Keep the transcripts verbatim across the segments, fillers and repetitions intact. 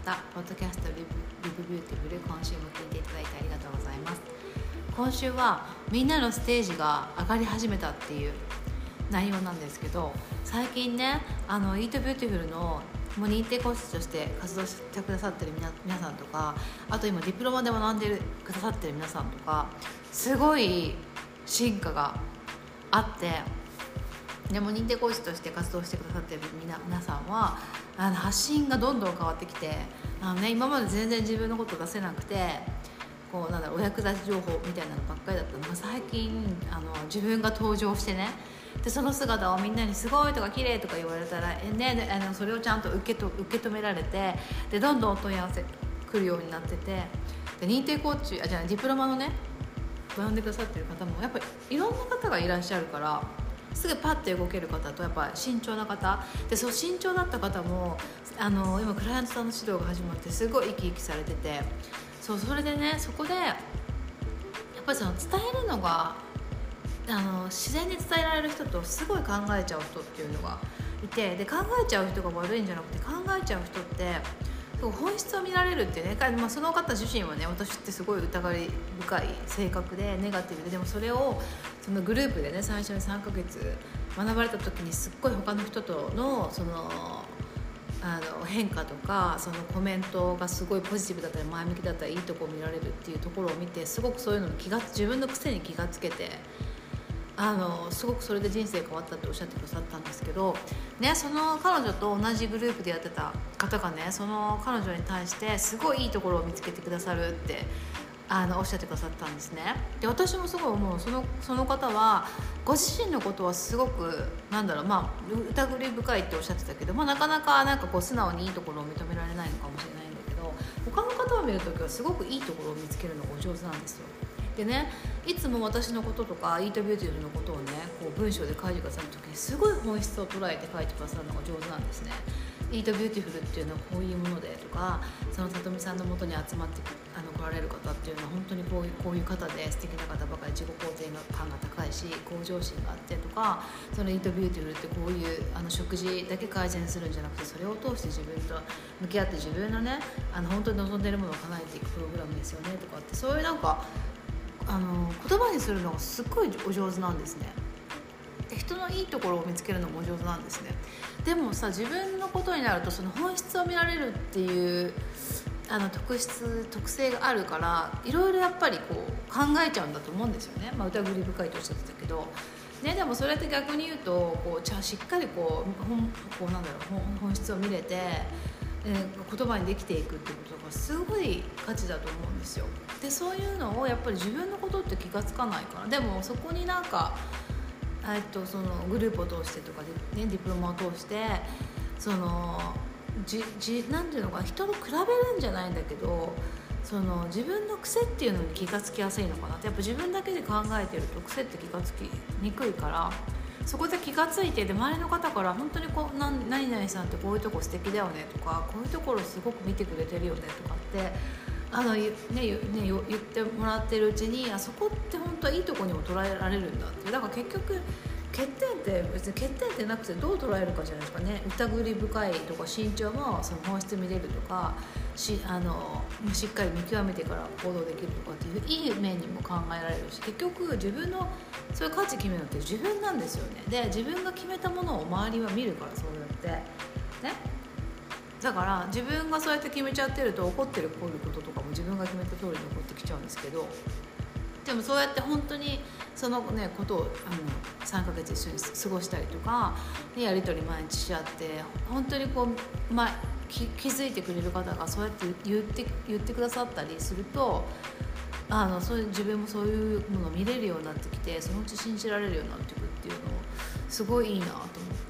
方、ポッドキャストリブビューティフル、今週も聞いていただいてありがとうございます。今週はみんなのステージが上がり始めたっていう内容なんですけど、最近ね、あのイートビューティフルのもう認定講師として活動してくださってる皆皆さんとか、あと今ディプロマで学んでくださってる皆さんとか、すごい進化があって、でも認定講師として活動してくださってる 皆, 皆さんはあの発信がどんどん変わってきて、あの、ね、今まで全然自分のことを出せなくて、こうなんだろう、お役立ち情報みたいなのばっかりだったのが、最近あの自分が登場してね、でその姿をみんなにすごいとか綺麗とか言われたら、え、ね、あのそれをちゃんと受けと受け止められて、でどんどんお問い合わせ来るようになってて、で認定コーチあじゃあディプロマのね学んでくださってる方もやっぱりいろんな方がいらっしゃるから、すぐパッて動ける方とやっぱ慎重な方で、そう慎重だった方もあの今クライアントさんの指導が始まってすごい生き生きされてて、そうそれでね、そこでやっぱりその伝えるのがあの自然に伝えられる人とすごい考えちゃう人っていうのがいて、で考えちゃう人が悪いんじゃなくて、考えちゃう人って本質を見られるっていうね、まあ、その方自身はね、私ってすごい疑り深い性格でネガティブで、でもそれをそのグループでね最初にさんかげつ学ばれた時にすっごい他の人とのそのあの変化とか、そのコメントがすごいポジティブだったり前向きだったりいいところを見られるっていうところを見て、すごくそういうのに気が自分の癖に気がつけて、あのすごくそれで人生変わったっておっしゃってくださったんですけど、ね、その彼女と同じグループでやってた方がね、その彼女に対してすごいいいところを見つけてくださるってあのおっしゃってくださったんですね。で私もすごい思う、そのその方はご自身のことはすごくなんだろう、まあ疑り深いっておっしゃってたけど、まあ、なかなかなんかこう素直にいいところを認められないのかもしれないんだけど、他の方を見るときはすごくいいところを見つけるのがお上手なんですよ。でね、いつも私のこととかイートビューティフルのことをねこう文章で書いてくださるときにすごい本質を捉えて書いてくださるのが上手なんですね。イートビューティフルっていうのはこういうものでとか、その里見さんの元に集まってあの来られる方っていうのは本当にこういうこういう方で素敵な方ばかり、自己肯定感が高いし向上心があってとか、そのイートビューティフルってこういうあの食事だけ改善するんじゃなくて、それを通して自分と向き合って自分のねあの本当に望んでいるものを叶えていくプログラムですよねとかって、そういうなんかあの言葉にするのがすっごいお上手なんですね。人のいいところを見つけるのもお上手なんですね。でもさ、自分のことになるとその本質を見られるっていうあの特質特性があるから、いろいろやっぱりこう考えちゃうんだと思うんですよね。まあ、疑り深いとおっしゃってたけど、ね、でもそれって逆に言うとこうじゃあしっかりこう本こうなんだろう本質を見れて、えー、言葉にできていくっていうことがすごい価値だと思うんですよ。でそういうのをやっぱり自分のことって気がつかないから、でもそこになんかえっとそのグループを通してとかで、ね、ディプロマを通してそのじじなんていうのか、人と比べるんじゃないんだけど、その自分の癖っていうのに気がつきやすいのかなって。やっぱ自分だけで考えてると癖って気がつきにくいから、そこで気がついて、で周りの方から本当にこうな何々さんってこういうとこ素敵だよねとか、こういうところすごく見てくれてるよねとかってあの、ねね、言ってもらってるうちに、あそこって本当はいいとこにも捉えられるんだって。だから結局欠点って別に欠点ってなくてどう捉えるかじゃないですかね。疑り深いとか慎重もその本質見れるとか、しあのしっかり見極めてから行動できるとかっていういい面にも考えられるし、結局自分のそういう価値決めるのって自分なんですよね。で自分が決めたものを周りは見るから、そうやってね。だから自分がそうやって決めちゃってると、起こってるこういうこととかも自分が決めた通りに起こってきちゃうんですけど、でもそうやって本当にその、ね、ことをあのさんかげつ一緒に過ごしたりとか、やり取り毎日し合って、本当にこう、まあ、気, 気づいてくれる方がそうやって言って言ってくださったりすると、あのそういう自分もそういうものを見れるようになってきて、そのうち信じられるようになっていくっていうのをすごいいいなと思って、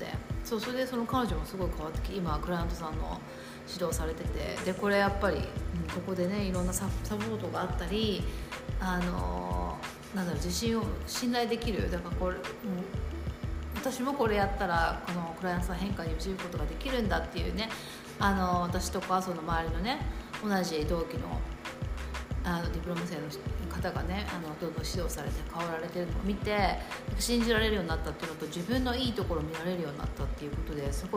そう、それでその彼女もすごい変わってきて、今クライアントさんの指導されてて、でこれやっぱり、うん、ここでねいろんなサポートがあったり、あのなんだろう、自信を信頼できる、だからこれ、うん、私もこれやったらこのクライアントさん変化に導くことができるんだっていうね、あの私とかその周りのね同じ同期のあのディプロム生の方がね、あのどんどん指導されて変わられてるのを見て信じられるようになったっていうのと、自分のいいところを見られるようになったっていうことで、すごい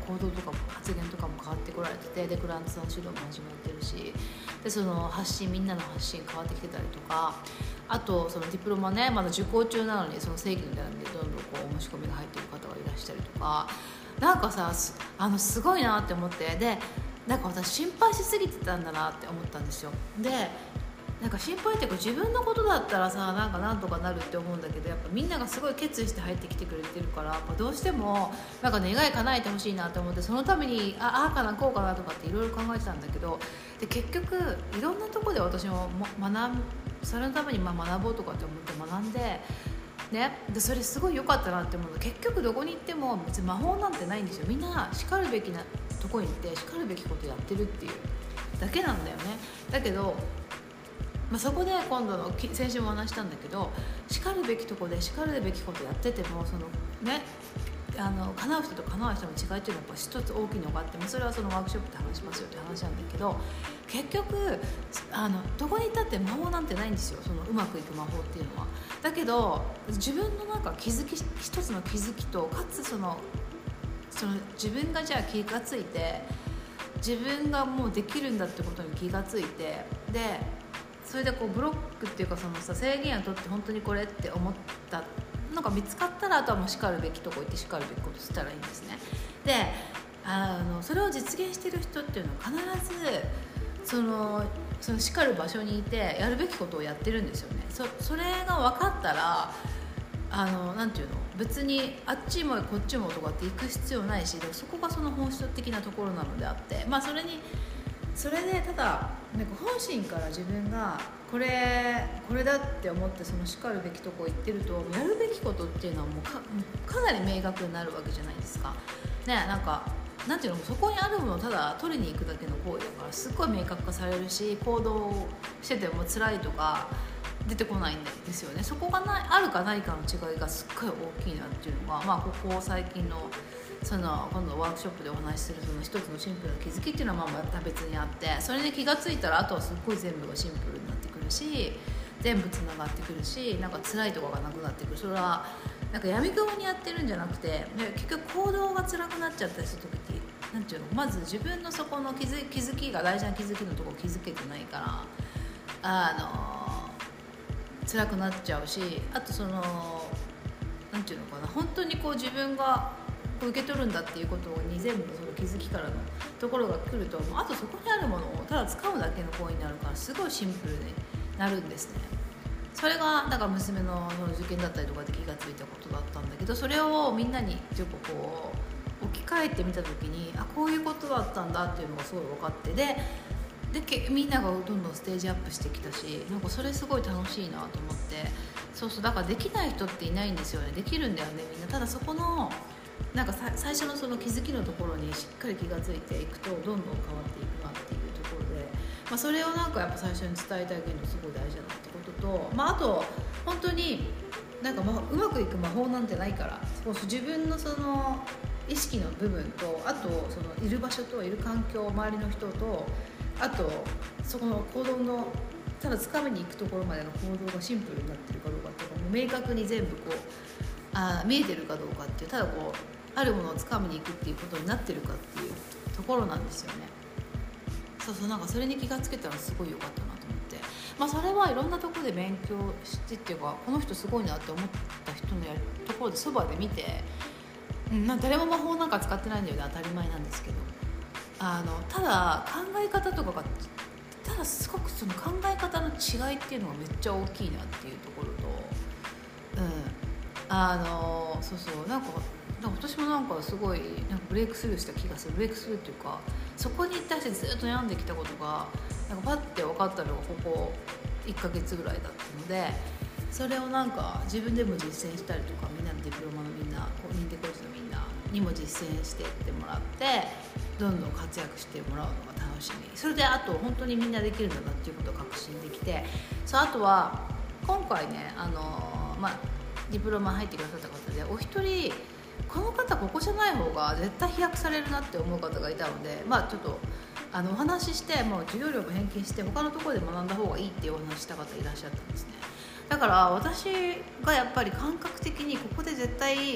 行動とかも発言とかも変わってこられてて、でクライアントさんの指導も始まってるし、でその発信みんなの発信変わってきてたりとか、あとそのディプロマねまだ受講中なのにその正規の段でどんどんこうお申し込みが入っている方がいらっしゃるとか、なんかさあのすごいなって思って、でなんか私心配しすぎてたんだなって思ったんですよ。でなんか心配っていうか自分のことだったらさなんかなんとかなるって思うんだけど、やっぱみんながすごい決意して入ってきてくれてるから、やっぱどうしてもなんか願い叶えてほしいなと思って、そのためにああかなこうかなとかっていろいろ考えてたんだけど、で結局いろんなところで私も学ぶそれのためにまあ学ぼうとかって思って学んでね、でそれすごい良かったなって思うの。結局どこに行っても別に魔法なんてないんですよ。みんなしかるべきなとこに行ってしかるべきことやってるっていうだけなんだよね。だけどまあ、そこで今度の先週も話したんだけど、しかるべきとこでしかるべきことやっててもそのねあの叶う人と叶う人の違いっていうのはやっぱ一つ大きいのがあって、それはそのワークショップで話しますよって話なんだけど、結局あのどこにいたって魔法なんてないんですよ、そのうまくいく魔法っていうのは。だけど自分のなんか気づき一つの気づきと、かつそのその自分がじゃあ気がついて自分がもうできるんだってことに気がついて、でそれでこうブロックっていうかそのさ制限を取って本当にこれって思ったのが見つかったら、あとはもうしかるべきとこ行ってしかるべきことしたらいいんですね。であのそれを実現してる人っていうのは必ずそのそのしかる場所にいてやるべきことをやってるんですよね。 そ, それが分かったらあのなんていうの別にあっちもこっちもとかって行く必要ないし、そこがその本質的なところなのであって、まあそれにそれでただなんか本心から自分がこれこれだって思ってそのしかるべきとこ行ってると、やるべきことっていうのはもう か, かなり明確になるわけじゃないですかね。なんかなんていうのそこにあるものをただ取りに行くだけの行為だからすっごい明確化されるし、行動してても辛いとか出てこないんですよね。そこがないあるかないかの違いがすっごい大きいなっていうのが、まあ、ここ最近のその今度ワークショップでお話しするその一つのシンプルな気づきっていうのはまあまた別にあって、それで気がついたらあとはすっごい全部がシンプルになってくるし、全部つながってくるし、なんか辛いところがなくなってくる。それはなんか闇雲にやってるんじゃなくて、結局行動が辛くなっちゃったりする時ってなんていうの、まず自分のそこの気づ、気づきが大事な気づきのところ気づけてないからあの辛くなっちゃうし、あとそのなんていうのかな、本当にこう自分が受け取るんだっていうことに全部その気づきからのところが来ると、あとそこにあるものをただ使うだけの行為になるからすごいシンプルになるんですね。それがだから娘の受験だったりとかで気がついたことだったんだけど、それをみんなにちょっとこう置き換えてみた時に、あこういうことだったんだっていうのがすごい分かって、ででけみんながどんどんステージアップしてきたし、なんかそれすごい楽しいなと思って、そうそうだからできない人っていないんですよね。できるんだよねみんな。ただそこのなんかさ最初のその気づきのところにしっかり気がついていくとどんどん変わっていくなっていうところで、まあ、それをなんかやっぱ最初に伝えてあげるのすごい大事だなってことと、まあ、あと本当になんか、まあ、うまくいく魔法なんてないから、自分のその意識の部分と、あとそのいる場所といる環境周りの人と、あとそこの行動のただ掴みに行くところまでの行動がシンプルになってるかどうかっていうか、もう明確に全部こうあ見えてるかどうかっていう、ただこうあるものを掴みに行くっていうことになってるかっていうところなんですよね。そうそうなんかそれに気がつけたらすごい良かったなと思って、まあ、それはいろんなところで勉強してっていうか、この人すごいなって思った人のやるところでそばで見て、うん、なんか誰も魔法なんか使ってないんだよね、当たり前なんですけど、あのただ考え方とかがただすごくその考え方の違いっていうのがめっちゃ大きいなっていうところと、うんあのそうそうなんか私もなんかすごいなんかブレイクスルーした気がする。ブレイクスルーっていうか、そこに対してずっと悩んできたことがなんかパッて分かったのがここいっかげつぐらいだったので、それをなんか自分でも実践したりとか、みんなのディプロマのみんな認定コーチのみんなにも実践していってもらって、どんどん活躍してもらうのが楽しみ。それであと本当にみんなできるんだなっていうことを確信できて、そうあとは今回ねあのまあディプロマ入ってくださった方でお一人この方ここじゃない方が絶対飛躍されるなって思う方がいたので、まあちょっとあのお話しして、もう授業料も返金して他のところで学んだ方がいいっていうお話した方いらっしゃったんですね。だから私がやっぱり感覚的にここで絶対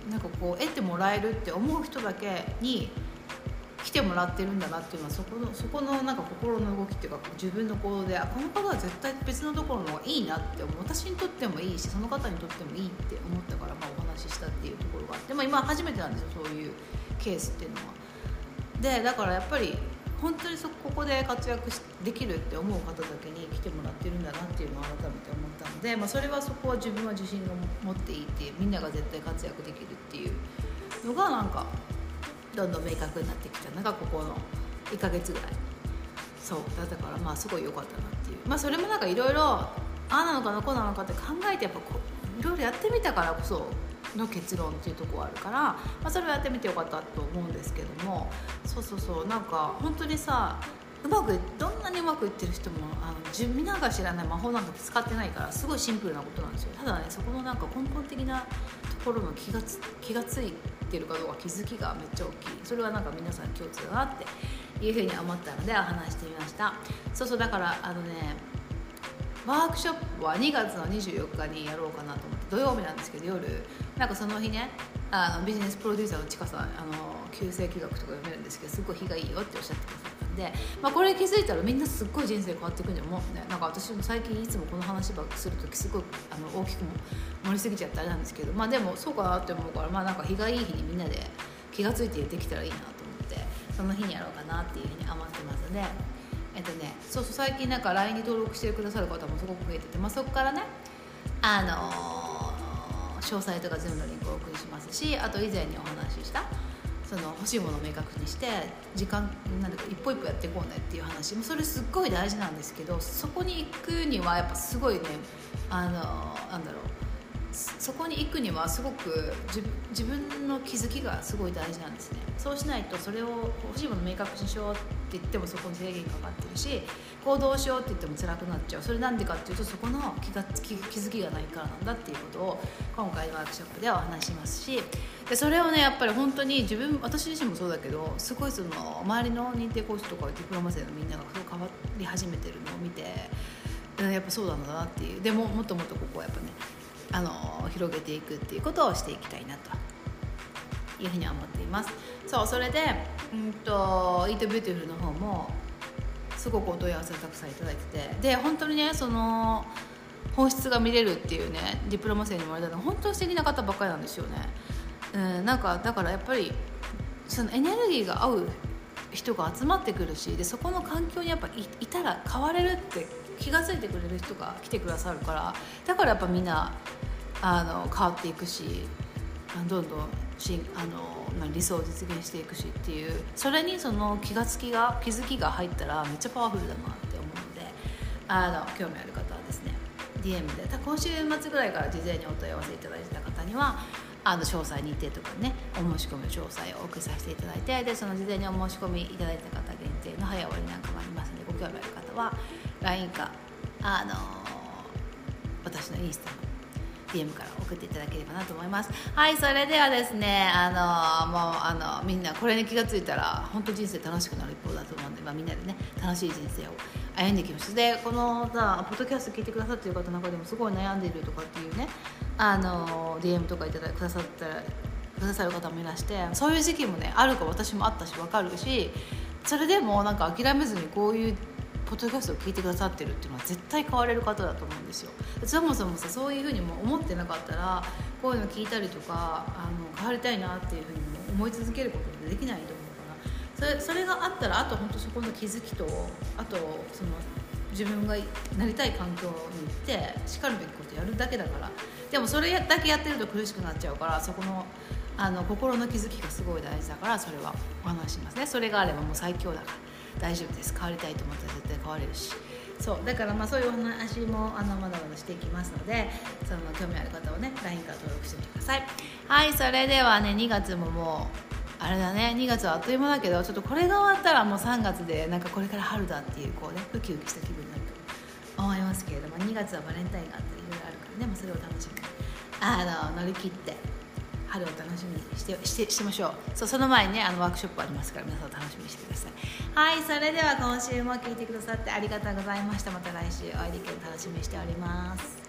なんかこう得てもらえるって思う人だけに来てもらってるんだなっていうのは、そこのそこのなんか心の動きっていうか、自分の行動で、あ、この方は絶対別のところの方がいいなって思う、私にとってもいいしその方にとってもいいって思ったから、まあ、お話ししたっていうところがあって、まあ、今初めてなんですよ、そういうケースっていうのは。でだからやっぱり本当にそここで活躍できるって思う方だけに来てもらってるんだなっていうのを改めて思ったので、まあ、それはそこは自分は自信が持っていいっていう、みんなが絶対活躍できるっていうのがなんかどんどん明確になってきたのがここのいっかげつぐらい。そうだったからまあすごい良かったなっていう、まあそれもなんかいろいろああなのかなこうなのかって考えて、やっぱこういろいろやってみたからこその結論っていうところがあるから、まあ、それをやってみてよかったと思うんですけども、そうそうそう、なんか本当にさ、うまくどんなにうまくいってる人もあの自みんなが知らない魔法なんか使ってないから、すごいシンプルなことなんですよ。ただね、そこのなんか根本的なところの気がつ気がついてるかどうか、気づきがめっちゃ大きい。それはなんか皆さん共通だなっていうふうに思ったので話してみました。そうそう、だからあのね、ワークショップはにがつのにじゅうよっかにやろうかなと思って、土曜日なんですけど夜、なんかその日ね、あのビジネスプロデューサーのちかさん、あの旧世紀学とか読めるんですけど、すごい日がいいよっておっしゃってくださったんで、まあ、これ気づいたらみんなすっごい人生変わっていくんじゃんもうね。なんか私も最近いつもこの話ばっかするときすごいあの大きくも盛りすぎちゃってあれなんですけど、まあでもそうかなって思うから、まあなんか日がいい日にみんなで気がついてできたらいいなと思って、その日にやろうかなっていうふうに思ってますので、えっとね、そうそう最近なんか ライン に登録してくださる方もすごく増えてて、まあ、そこからね、あのー、詳細とか全部のリンクをお送りしますし、あと以前にお話ししたその欲しいものを明確にして時間なんだか一歩一歩やっていこうねっていう話も、それすっごい大事なんですけど、そこに行くにはやっぱすごいね、あのー、なんだろう、そこに行くにはすごく自分の気づきがすごい大事なんですね。そうしないと、それを欲しいものを明確にしようって言ってもそこに制限かかってるし、行動しようって言っても辛くなっちゃう。それなんでかっていうと、そこの気が気気づきがないからなんだっていうことを今回のワークショップではお話しますし、でそれをねやっぱり本当に自分私自身もそうだけど、すごいその周りの認定講師とかディプロマ生のみんながそう変わり始めてるのを見て、やっぱそうなんだなっていう。でももっともっとここはやっぱね、あの広げていくっていうことをしていきたいなというふうに思っています。そう、それで、うんと、イートビューティフルの方もすごくお問い合わせをたくさんいただいてて、で本当にね、その本質が見れるっていうね、ディプロマ生にもらえたのは本当に素敵な方ばっかりなんですよね。うん、なんかだからやっぱりそのエネルギーが合う人が集まってくるし、でそこの環境にやっぱ い, いたら変われるって気が付いてくれる人が来てくださるから、だからやっぱみんなあの変わっていくし、どんどんしあの理想を実現していくしっていう、それにその気がつきが気づきが入ったらめっちゃパワフルだなって思うので、あの興味ある方はですね ディーエム で、今週末ぐらいから事前にお問い合わせいただいた方にはあの詳細日程とかね、お申し込みの詳細をお送りさせていただいて、でその事前にお申し込みいただいた方限定の早終わりなんかもありますので、ご興味ある方は ライン かあの私のインスタの ディーエム から送っていただければなと思います。はい、それではですね、あのもうあのみんなこれに気がついたら本当人生楽しくなる一方だと思うので、まあ、みんなでね楽しい人生を歩んでいきます。でこのさポッドキャスト聞いてくださっている方の中でもすごい悩んでいるとかっていうね、あの ディーエム とかいただくださったらくださる方もいらして、そういう時期もねあるか私もあったし分かるし、それでもなんか諦めずにこういうポッドキャストを聞いてくださってるっていうのは絶対変われる方だと思うんですよ。そもそもさ、そういうふうにも思ってなかったらこういうの聞いたりとか、あの変わりたいなっていうふうにも思い続けることってできないと思うから、それ、それがあったらあと本当そこの気づきと、あとその自分がなりたい環境に行ってしかるべきことやるだけだから。でもそれだけやってると苦しくなっちゃうから、そこのあの心の気づきがすごい大事だから、それはお話しますね。それがあればもう最強だから大丈夫です。変わりたいと思ったら絶対変われるし、そうだからまあそういうお話もあのまだまだしていきますので、その興味ある方はね ライン から登録してみてください。はい、それではねにがつももうあれだね、にがつはあっという間だけど、ちょっとこれが終わったらもうさんがつでなんかこれから春だっていうこうねウキウキした気分になると思いますけれども、にがつはバレンタインがあったりいろいろあるからね、まあ、それを楽しみにあの乗り切って春を楽しみにしてしてしてましょう。そう、その前にねあのワークショップありますから皆さん楽しみにしてください。はい、それでは今週も聞いてくださってありがとうございました。また来週お会いできるの楽しみにしております。